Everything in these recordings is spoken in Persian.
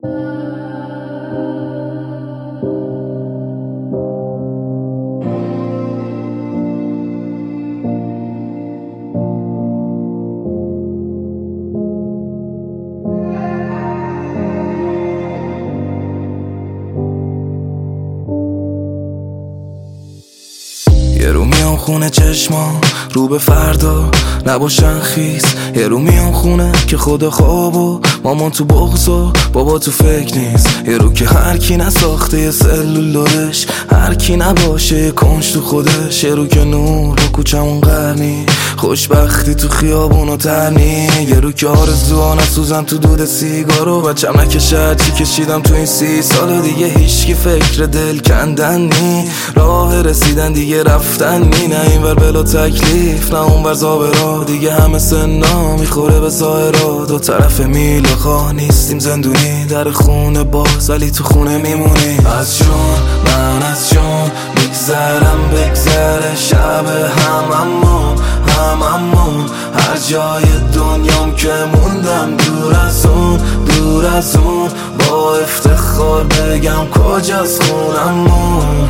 یه رو میام خونه چشما رو به فردا نباشن خیس، یه رو میام خونه که خدا خواب و مامان تو بغض و بابا تو فکر نیست، یه رو که هر کی نساخته یه سلولارش، هر کی نباشه یه کنج تو خودش، یه رو که نور رو کوچمون قرنی، خوشبختی تو خیابون و ترنی، یه رو که آرزوها نسوزن تو دود سیگارو بچم نکشه چی کشیدم تو این 30 سال دیگه هیچکی فکر دل کندن نی، راه رسیدن دیگه رفتن نی، نه این ور بلا تکلیف نه اون ور زابرا، دیگه همه سنا میخوره به ظاهرا، دو طرف میل خواه نیستیم زندونی، در خونه باز ولی تو خونه میمونی، از جون من از جون میگذرم بگذره شب هممون هر جای دنیام که موندم دور از اون با افتخار بگم کجاست خونمون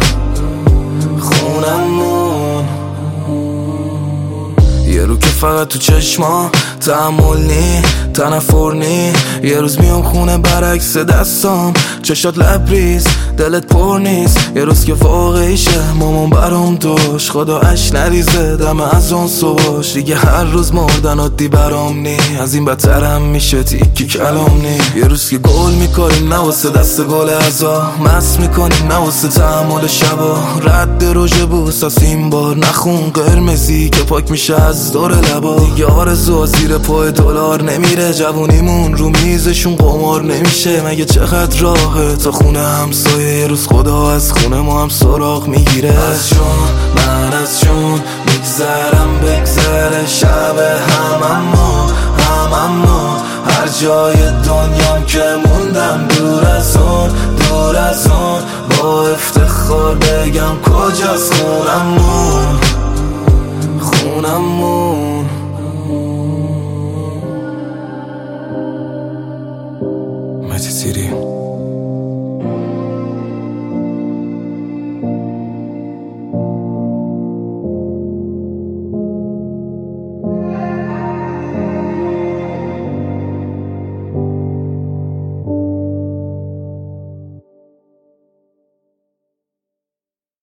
یه رو که فقط تو چشما تحمل نی تنفر نی، یه روز میام خونه برعکس دستام چشات لبریز دلت پر نیست، یه روز که واقعیشه مامان برام دوش خدا اش نریزه دم از اون صبحش، دیگه هر روز مردن عادی برام نی، از این بدترم میشه تیکی کلام نی، یه روز که گل میکنیم نواسه دست گل ازا، مست میکنیم نواسه تحمل شبا، رد روژه بوس از این بار نخون قرمزی که پاک میشه از دور لبا، دیگه آرزو زیر پای دلار نمیره، جوونیمون رو میزشون قمار نمیشه، مگه چقدر راهه تا خونه همسایه، یه روز خدا از خونه ما هم سراغ میگیره، از جون من از جون میگذرم بگذره شب هممون هر جای دنیام که موندم دور از اون با افتخار بگم کجاست خونمون